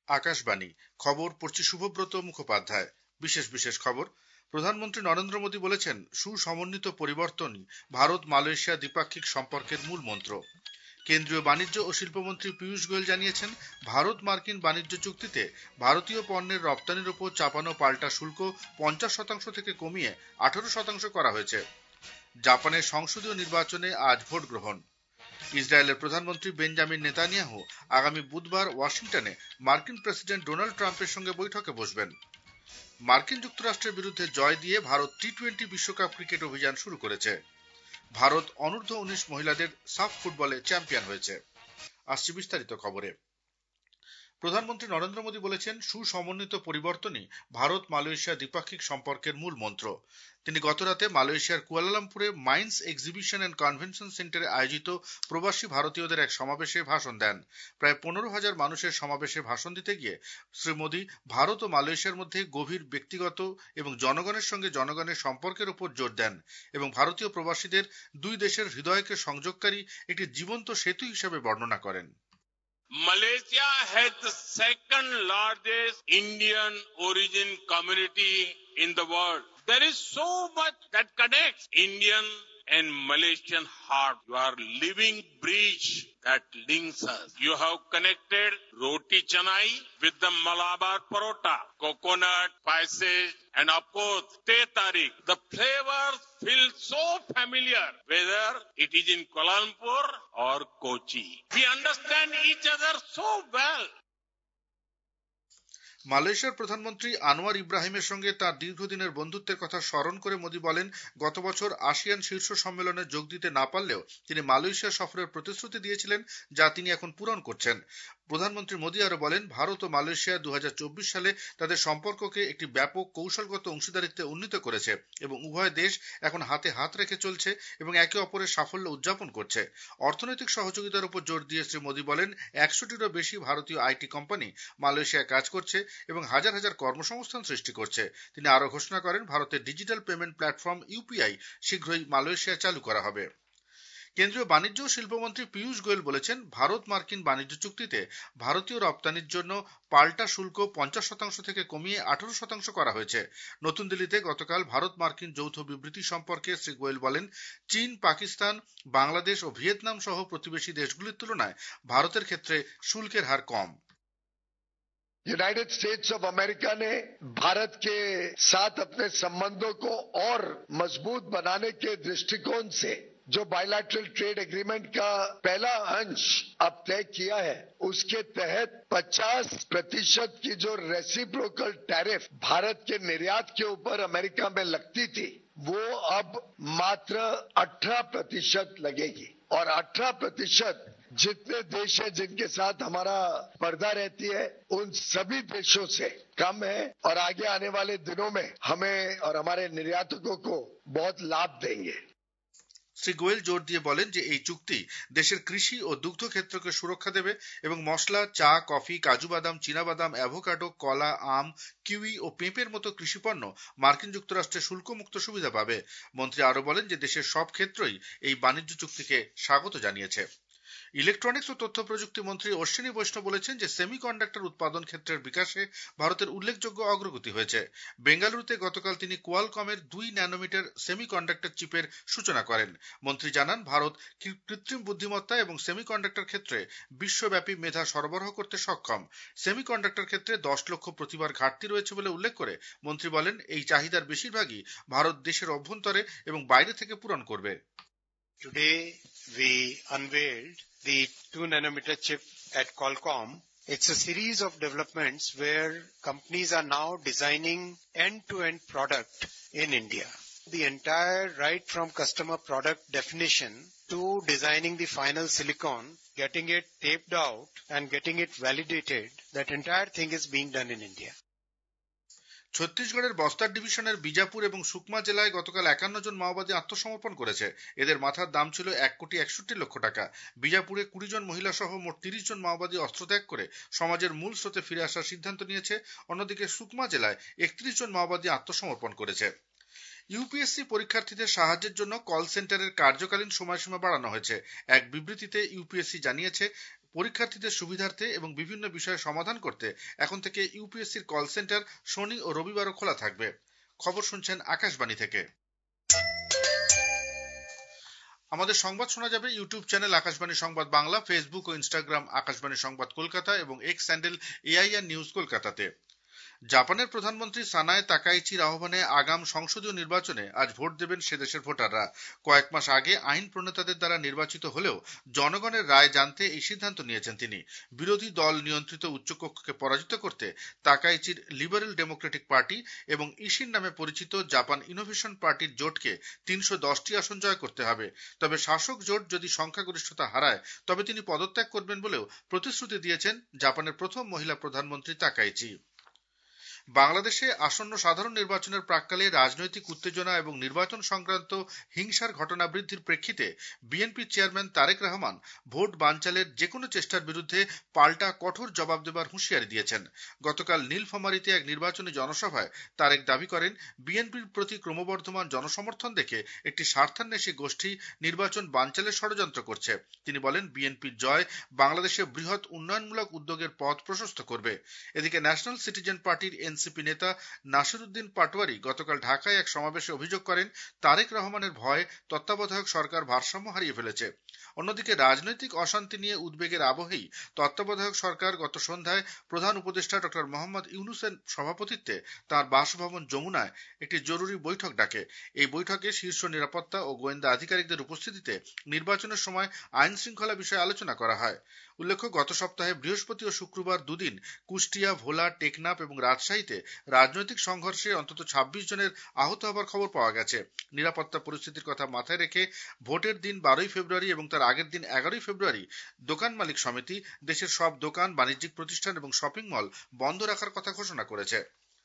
আকাশবাণী খবর পড়ছি শুভব্রত মুখোপাধ্যায়। বিশেষ খবর। প্রধানমন্ত্রী নরেন্দ্র মোদী বলেছেন, সুসমন্বিত পরিবর্তনই ভারত মালয়েশিয়া দ্বিপাক্ষিক সম্পর্কের মূল মন্ত্র। কেন্দ্রীয় বাণিজ্য ও শিল্পমন্ত্রী পীযূষ গোয়েল জানিয়েছেন, ভারত মার্কিন বাণিজ্য চুক্তিতে ভারতীয় পণ্যের রপ্তানির উপর চাপানো পাল্টা শুল্ক 50% থেকে কমিয়ে 18% করা হয়েছে। জাপানের সংসদীয় নির্বাচনে আজ ভোট গ্রহণ। ইসরায়েলের প্রধানমন্ত্রী বেঞ্জামিন নেতানিয়াহু আগামী বুধবার ওয়াশিংটনে মার্কিন প্রেসিডেন্ট ডোনাল্ড ট্রাম্পের সঙ্গে বৈঠকে বসবেন। মার্কিন যুক্তরাষ্ট্রের বিরুদ্ধে জয় দিয়ে ভারত টি-20 বিশ্বকাপ ক্রিকেট অভিযান শুরু করেছে। ভারত অনূর্ধ্ব 19 মহিলাদের সাফ ফুটবলে চ্যাম্পিয়ন হয়েছে। আসছে বিস্তারিত খবরে। প্রধানমন্ত্রী নরেন্দ্র মোদী বলেছেন, সুসমন্বিত পরিবর্তনই ভারত মালয়েশিয়া দ্বিপাক্ষিক সম্পর্কের মূল মন্ত্র। তিনি গতরাতে মালয়েশিয়ার কুয়ালালামপুরে মাইন্স এক্সিবিশন অ্যান্ড কনভেনশন সেন্টারে আয়োজিত প্রবাসী ভারতীয়দের এক সমাবেশে ভাষণ দেন। প্রায় 15,000 মানুষের সমাবেশে ভাষণ দিতে গিয়ে শ্রী মোদী ভারত ও মালয়েশিয়ার মধ্যে গভীর ব্যক্তিগত এবং জনগণের সঙ্গে জনগণের সম্পর্কের উপর জোর দেন এবং ভারতীয় প্রবাসীদের দুই দেশের হৃদয়কে সংযোগকারী একটি জীবন্ত সেতু হিসেবে বর্ণনা করেন। Malaysia has the second largest Indian origin community in the world. There is so much that connects Indian and Malaysian heart. You are living bridge that links us. You have connected roti canai with the Malabar parota, coconut, spices, and of course, teh tarik. The flavors feel so familiar, whether it is in Kuala Lumpur or Kochi. We understand each other so well. মালয়েশিয়ার প্রধানমন্ত্রী আনোয়ার ইব্রাহিমের সঙ্গে তার দীর্ঘদিনের বন্ধুত্বের কথা স্মরণ করে মোদী বলেন, গত বছর আসিয়ান শীর্ষ সম্মেলনে যোগ দিতে না পারলেও তিনি মালয়েশিয়া সফরের প্রতিশ্রুতি দিয়েছিলেন, যা তিনি এখন পূরণ করছেন। প্রধানমন্ত্রী মোদী আরো বলেন, ভারত ও মালয়েশিয়া 2024 সালে তাদের সম্পর্ককে একটি ব্যাপক কৌশলগত অংশীদারিত্বে উন্নীত করেছে এবং উভয় দেশ এখন হাতে হাত রেখে চলছে এবং একে অপরের সাফল্য উদযাপন করছে। অর্থনৈতিক সহযোগিতার উপর জোর দিয়ে শ্রী মোদী বলেন, 100টিরও বেশি ভারতীয় আইটি কোম্পানি মালয়েশিয়ায় কাজ করছে এবং হাজার হাজার কর্মসংস্থান সৃষ্টি করছে। তিনি আরো ঘোষণা করেন, ভারতের ডিজিটাল পেমেন্ট প্ল্যাটফর্ম ইউপিআই শীঘ্রই মালয়েশিয়ায় চালু করা হবে। কেন্দ্রীয় বাণিজ্য ও শিল্পমন্ত্রী পীযূষ গোয়েল বলেছেন, ভারত মার্কিন বাণিজ্য চুক্তিতে ভারতীয় রপ্তানির জন্য পাল্টা শুল্ক 50% থেকে কমিয়ে 18% করা হয়েছে। নতুন দিল্লিতে গতকাল ভারত মার্কিন যৌথ বিবৃতি সম্পর্কে শ্রী গোয়েল বলেন, চীন, পাকিস্তান, বাংলাদেশ ও ভিয়েতনাম সহ প্রতিবেশী দেশগুলির তুলনায় ভারতের ক্ষেত্রে শুল্কের হার কম। यूनाइटेड स्टेट्स ऑफ अमेरिका ने भारत के साथ अपने संबंधों को और मजबूत बनाने के दृष्टिकोण से जो बायलैटरल ट्रेड एग्रीमेंट का पहला अंश अब तय किया है, उसके तहत 50% की जो रेसिप्रोकल टैरिफ भारत के निर्यात के ऊपर अमेरिका में लगती थी, वो अब मात्र 18% लगेगी और 18% जितने देश हैं जिनके साथ हमारा स्पर्धा रहती है, उन सभी देशों से कम है और आगे आने वाले दिनों में हमें और हमारे निर्यातकों को बहुत लाभ देंगे। শ্রী গোয়েল জোর দিয়ে বলেন যে এই চুক্তি দেশের কৃষি ও দুগ্ধ ক্ষেত্রকে সুরক্ষা দেবে এবং মশলা, চা, কফি, কাজু বাদাম, চীনাবাদাম, অ্যাভোকাডো, কলা, আম, কিউই ও পেঁপের মতো কৃষিপণ্য মার্কিন যুক্তরাষ্ট্রে শুল্কমুক্ত সুবিধা পাবে। মন্ত্রী আরো বলেন যে দেশের সব ক্ষেত্রই এই বাণিজ্য চুক্তিকে স্বাগত জানিয়েছে। ইলেকট্রনিক্স ও তথ্য প্রযুক্তি মন্ত্রী অশ্বিনী বৈষ্ণব বলেছেন যে সেমিকন্ডাক্টর উৎপাদন ক্ষেত্রের বিকাশে ভারতের উল্লেখযোগ্য অগ্রগতি হয়েছে। বেঙ্গালুরুতে গতকাল তিনি কোয়ালকমের 2 ন্যানোমিটার সেমিকন্ডাক্টর চিপের সূচনা করেন। মন্ত্রী জানান, ভারত কৃত্রিম বুদ্ধিমত্তা এবং সেমিকন্ডাক্টর ক্ষেত্রে বিশ্বব্যাপী মেধা সরবরাহ করতে সক্ষম। সেমিকন্ডাক্টর ক্ষেত্রে 10 লক্ষ প্রতিভার ঘাটতি রয়েছে বলে উল্লেখ করে মন্ত্রী বলেন, এই চাহিদার বেশিরভাগই ভারত দেশের অভ্যন্তরে এবং বাইরে থেকে পূরণ করবে। Today we unveiled the 2 nanometer chip at Qualcomm. It's a series of developments where companies are now designing end-to-end product in India. The entire right from customer product definition to designing the final silicon, getting it taped out and getting it validated, that entire thing is being done in India. ছত্তিশগড়ের বস্তার ডিভিশনের বিজাপুর এবং সুকমা জেলায় গতকাল 51 জন মাওবাদী আত্মসমর্পণ করেছে। এদের মাথার দাম ছিল 1,61,00,000 টাকা। বিজাপুরে 20 জন মহিলা সহ মোট 30 জন মাওবাদী অস্ত্রত্যাগ করে সমাজের মূল স্রোতে ফিরে আসার সিদ্ধান্ত নিয়েছে। অন্যদিকে সুকমা জেলায় 31 জন মাওবাদী আত্মসমর্পণ করেছে। ইউপিএসসি পরীক্ষার্থীদের সাহায্যের জন্য কল সেন্টারের কার্যকালীন সময়সীমা বাড়ানো হয়েছে। এক বিবৃতিতে ইউপিএসসি জানিয়েছে, পরীক্ষার্থীদের সুবিধার্থে এবং বিভিন্ন বিষয়ে সমাধান করতে এখন থেকে ইউপিএসসির কল সেন্টার শনি ও রবিবারও খোলা থাকবে। খবর শুনছেন আকাশবাণী থেকে। আমাদের সংবাদ শোনা যাবে ইউটিউব চ্যানেল আকাশবাণী সংবাদ বাংলা, ফেসবুক ও ইনস্টাগ্রাম আকাশবাণী সংবাদ কলকাতা এবং এক্স হ্যান্ডেল এআইআর নিউজ কলকাতাতে। জাপানের প্রধানমন্ত্রী সানায়ে তাকাইচির আহ্বানে আগাম সংসদীয় নির্বাচনে আজ ভোট দেবেন সে দেশের ভোটাররা। কয়েক মাস আগে আইন প্রণেতাদের দ্বারা নির্বাচিত হলেও জনগণের রায় জানতে এই সিদ্ধান্ত নিয়েছেন তিনি। বিরোধী দল নিয়ন্ত্রিত উচ্চকক্ষকে পরাজিত করতে তাকাইচির লিবারেল ডেমোক্রেটিক পার্টি এবং ইশিন নামে পরিচিত জাপান ইনোভেশন পার্টির জোটকে 310টি আসন জয় করতে হবে। তবে শাসক জোট যদি সংখ্যাগরিষ্ঠতা হারায় তবে তিনি পদত্যাগ করবেন বলেও প্রতিশ্রুতি দিয়েছেন জাপানের প্রথম মহিলা প্রধানমন্ত্রী তাকাইচি। বাংলাদেশে আসন্ন সাধারণ নির্বাচনের প্রাক্কালে রাজনৈতিক উত্তেজনা এবং নির্বাচন সংক্রান্ত হিংসার ঘটনা বৃদ্ধির প্রেক্ষিতে BNP chairman Tarique Rahman vote বানচালের যেকোনো চেষ্টার বিরুদ্ধে পাল্টা কঠোর জবাব দেবার হুঁশিয়ারি দিয়েছেন। গতকাল নীলফামারীতে এক নির্বাচনী জনসভায় তারেক দাবি করেন, বিএনপির প্রতি ক্রমবর্ধমান জনসমর্থন দেখে একটি স্বার্থান্বেষী গোষ্ঠী নির্বাচন বানচালের ষড়যন্ত্র করছে। তিনি বলেন, বিএনপির জয় বাংলাদেশে বৃহৎ উন্নয়নমূলক উদ্যোগের পথ প্রশস্ত করবে। এদিকে ন্যাশনাল সিটিজেন পার্টির এনসিপি নেতা নাসিরউদ্দিন পাটোয়ারি গতকাল ঢাকায় এক সমাবেশে অভিযোগ করেন, তারেক রহমানের ভয়ে তত্ত্বাবধায়ক সরকার ভারসাম্য হারিয়ে ফেলেছে। অন্যদিকে রাজনৈতিক অশান্তি নিয়ে উদ্বেগের আবহেই তত্ত্বাবধায়ক সরকার গত সন্ধ্যায় প্রধান উপদেষ্টা ডক্টর মোহাম্মদ ইউনূসের সভাপতিত্বে তাঁর বাসভবন যমুনায় একটি জরুরি বৈঠক ডাকে। এই বৈঠকে শীর্ষ নিরাপত্তা ও গোয়েন্দা আধিকারিকদের উপস্থিতিতে নির্বাচনের সময় আইন শৃঙ্খলা বিষয়ে আলোচনা করা হয়। উল্লেখ্য, গত সপ্তাহে বৃহস্পতি ও শুক্রবার দুদিন কুষ্টিয়া, ভোলা, টেকনাফ এবং রাজশাহীতে রাজনৈতিক সংঘর্ষে অন্তত 26 জনের আহত হবার খবর পাওয়া গেছে। নিরাপত্তা পরিস্থিতির কথা মাথায় রেখে ভোটের দিন 12 ফেব্রুয়ারি এবং তার আগের দিন 11 ফেব্রুয়ারি দোকান মালিক সমিতি দেশের সব দোকান, বাণিজ্যিক প্রতিষ্ঠান এবং শপিং মল বন্ধ রাখার কথা ঘোষণা করেছে।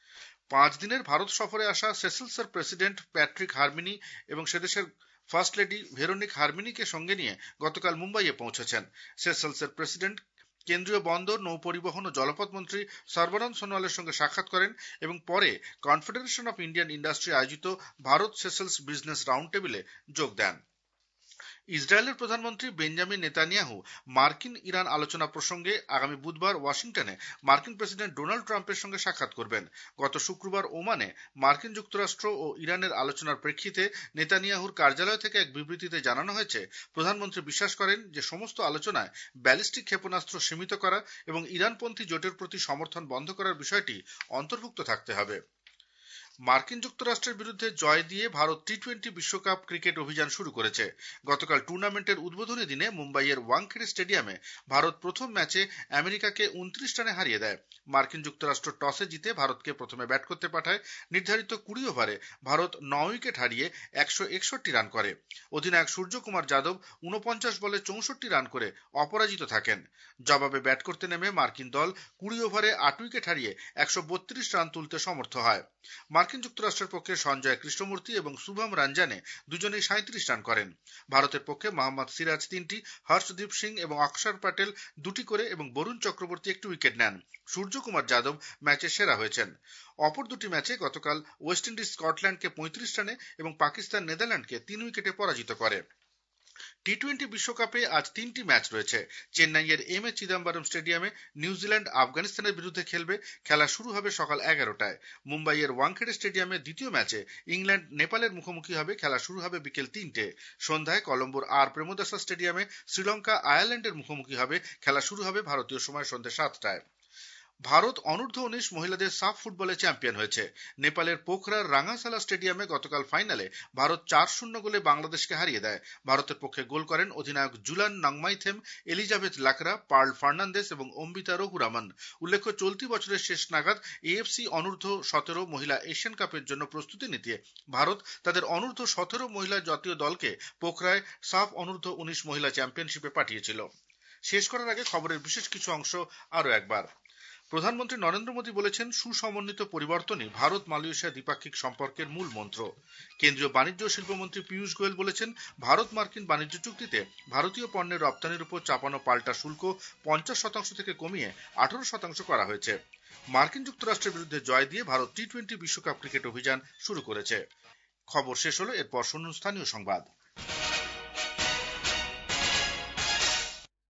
5 দিনের ভারত সফরে আসা সেসেলসের প্রেসিডেন্ট প্যাট্রিক হারমিনি এবং সেদেশের ফার্স্ট লেডি ভেরোনিক হারমিনিকে সঙ্গে নিয়ে গতকাল মুম্বাইয়ে পৌঁছেছেন। সেসেলসের প্রেসিডেন্ট কেন্দ্রীয় বন্দর, নৌ পরিবহন ও জলপথ মন্ত্রী সর্বানন্দ সোনোয়ালের সঙ্গে সাক্ষাৎ করেন এবং পরে কনফেডারেশন অফ ইন্ডিয়ান ইন্ডাস্ট্রি আয়োজিত ভারত সেসেলস বিজনেস রাউন্ড টেবিলে যোগ দেন। ইসরায়েলের প্রধানমন্ত্রী বেঞ্জামিন নেতানিয়াহু মার্কিন ইরান আলোচনা প্রসঙ্গে আগামী বুধবার ওয়াশিংটনে মার্কিন প্রেসিডেন্ট ডোনাল্ড ট্রাম্পের সঙ্গে সাক্ষাৎ করবেন। গত শুক্রবার ওমানে মার্কিন যুক্তরাষ্ট্র ও ইরানের আলোচনার প্রেক্ষিতে নেতানিয়াহুর কার্যালয় থেকে এক বিবৃতিতে জানানো হয়েছে, প্রধানমন্ত্রী বিশ্বাস করেন যে সমস্ত আলোচনায় ব্যালিস্টিক ক্ষেপণাস্ত্র সীমিত করা এবং ইরানপন্থী জোটের প্রতি সমর্থন বন্ধ করার বিষয়টি অন্তর্ভুক্ত থাকতে হবে। মার্কিন যুক্তরাষ্ট্রের বিরুদ্ধে জয় দিয়ে ভারত টি-20 বিশ্বকাপ ক্রিকেট অভিযান শুরু করেছে। গতকাল টুর্নামেন্টের উদ্বোধনী দিনে মুম্বাইয়ের ওয়াংখেড়ে স্টেডিয়ামে ভারত প্রথম ম্যাচে আমেরিকাকে 29 রানে হারিয়ে দেয়। মার্কিন যুক্তরাষ্ট্র টসে জিতে ভারতকে প্রথমে ব্যাট করতে পাঠায়। নির্ধারিত 20 ওভারে ভারত 9 উইকেট হারিয়ে 161 রান করে। অধিনায়ক সূর্যকুমার যাদব 49 বলে 64 রান করে অপরাজিত থাকেন। জবাবে ব্যাট করতে নেমে মার্কিন দল 20 ওভারে 8 উইকেট হারিয়ে 132 রান তুলতে সমর্থ হয়। মার্কিন যুক্তরাষ্ট্রের পক্ষে সঞ্জয় কৃষ্ণমূর্তি এবং শুভম রঞ্জানে দুজনেই 37 রান করেন। ভারতের পক্ষে মোহাম্মদ সিরাজ 3টি, হর্ষদীপ সিং এবং অক্ষর প্যাটেল 2টি করে এবং বরুণ চক্রবর্তী 1টি উইকেট নেন। সূর্যকুমার যাদব ম্যাচে সেরা হয়েছেন। অপর দুটি ম্যাচে গতকাল ওয়েস্ট ইন্ডিজ স্কটল্যান্ডকে 35 রানে এবং পাকিস্তান নেদারল্যান্ডকে 3 উইকেটে পরাজিত করে। টি-20 বিশ্বকাপে আজ 3টি ম্যাচ রয়েছে। চেন্নাইয়ের এম এ চিদাম্বরম স্টেডিয়ামে নিউজিল্যান্ড আফগানিস্তানের বিরুদ্ধে খেলবে। খেলা শুরু হবে সকাল 11টায়। মুম্বাইয়ের ওয়াংখেড়ে স্টেডিয়ামে দ্বিতীয় ম্যাচে ইংল্যান্ড নেপালের মুখোমুখি হবে। খেলা শুরু হবে বিকেল 3টে। সন্ধ্যায় কলম্বোর আর প্রেমদাসা স্টেডিয়ামে শ্রীলঙ্কা আয়ারল্যান্ডের মুখোমুখি হবে। খেলা শুরু হবে ভারতীয় সময় সন্ধ্যে 7টায়। ভারত অনূর্ধ্ব-19 মহিলাদের সাফ ফুটবলে চ্যাম্পিয়ন হয়েছে। নেপালের পোখরার রাঙ্গাসালা স্টেডিয়ামে গতকাল ফাইনালে ভারত 4-0 গোলে বাংলাদেশকে হারিয়ে দেয়। ভারতের পক্ষে গোল করেন অধিনায়ক জুলান নাংমাইথেম, এলিজাবেথ লাকরা, পার্ল ফার্নান্দেস এবং অম্বিতা রঘুরামন। উল্লেখ্য, চলতি বছরের শেষ নাগাদ এএফসি অনূর্ধ্ব-17 মহিলা এশিয়ান কাপের জন্য প্রস্তুতি নিতে ভারত তাদের অনূর্ধ্ব-17 মহিলা জাতীয় দলকে পোখরায় সাফ অনূর্ধ্ব-19 মহিলা চ্যাম্পিয়নশিপে পাঠিয়েছিল। শেষ করার আগে খবরের বিশেষ কিছু অংশ আরো একবার। প্রধানমন্ত্রী নরেন্দ্র মোদী বলেছেন, সুসমন্বিত পরিবর্তনই ভারত মালয়েশিয়া দ্বিপাক্ষিক সম্পর্কের মূল মন্ত্র। কেন্দ্রীয় বাণিজ্য ও শিল্পমন্ত্রী পীযূষ গোয়েল বলেছেন, ভারত মার্কিন বাণিজ্য চুক্তিতে ভারতীয় পণ্যের রপ্তানির উপর চাপানো পাল্টা শুল্ক 50% থেকে কমিয়ে 18% করা হয়েছে। মার্কিন যুক্তরাষ্ট্রের বিরুদ্ধে জয় দিয়ে ভারত টি-20 বিশ্বকাপ ক্রিকেট অভিযান শুরু করেছে। খবর শেষ হলো, এরপর শুনুন স্থানীয় সংবাদ।